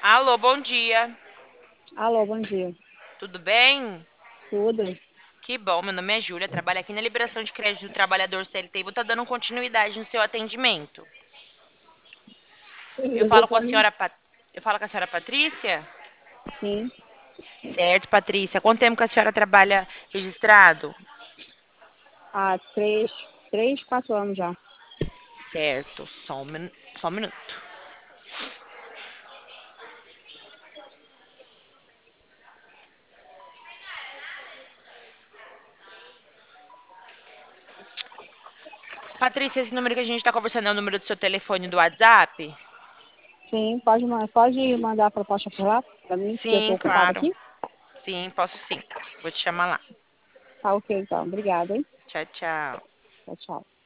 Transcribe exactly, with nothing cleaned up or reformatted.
Alô, bom dia. Alô, bom dia. Tudo bem? Tudo? Que bom, meu nome é Júlia, trabalho aqui na Liberação de Crédito do Trabalhador C L T e vou estar dando continuidade no seu atendimento. Eu Beleza, falo com a pode? senhora Pat... Eu falo com a senhora Patrícia? Sim. Certo, Patrícia. Quanto tempo que a senhora trabalha registrado? Há três, três, quatro anos já. Certo, só um, min... só um minuto. Patrícia, esse número que a gente está conversando é o número do seu telefone do WhatsApp? Sim, pode, ma- pode mandar a proposta por lá para mim, que eu Sim, estou ocupada claro. aqui? Sim, posso sim. Vou te chamar lá. Tá ok, então. Obrigada, hein? Tchau, tchau. Tchau, tchau.